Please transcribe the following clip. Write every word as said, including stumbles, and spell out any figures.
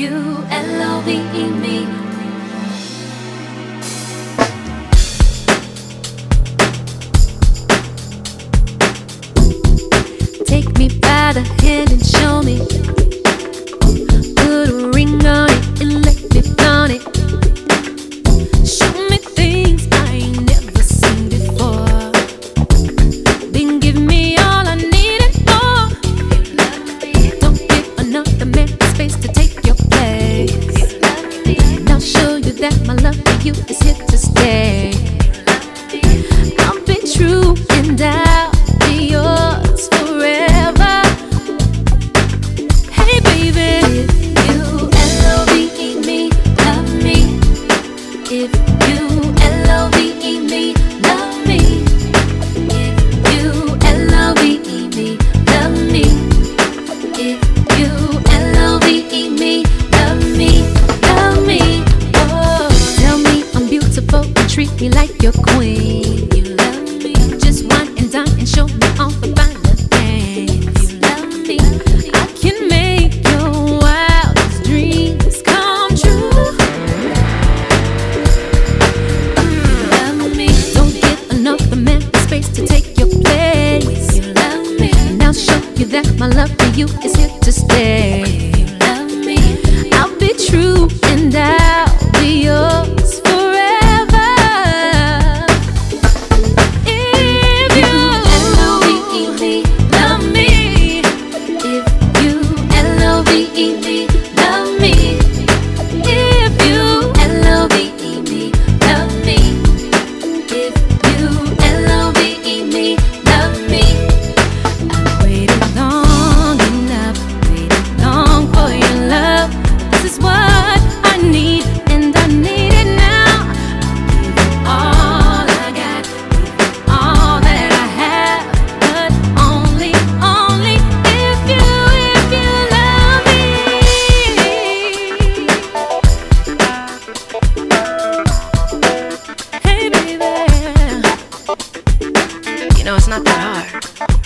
you L O V E me. Take me by the hand and show me. Put a ring on it and let me flaunt it. Show me things I ain't never seen before. Then give me all I need and more. Don't give another man space to take your place. And I'll show you that my love for you is here to stay. I'll be true and I'll be yours forever. Hey baby, if you L O V E me, love me. If you L O V E me, love me. If you L O V E me, love me. If you L O V E me, love me, love me. Oh, tell me I'm beautiful and treat me like your queen. You love me. Just wine and dine and show me all the finer things. You love me. I can make your wildest dreams come true. You love me. Don't give another man space to take your place. You love me. And I'll show you that my love for you is here to stay. You love me. I'll be true and I'll be yours forever. If you L O V E me, love me. If you L O V E me, love me. If you L O V E me, love me. If you L O V E me, love me. I waited long enough, waited long for your love. This is what I need, and I need it now. I'll give you all I got, give you all that I have, but only, only if you, if you love me. Hey baby, you know it's not that hard.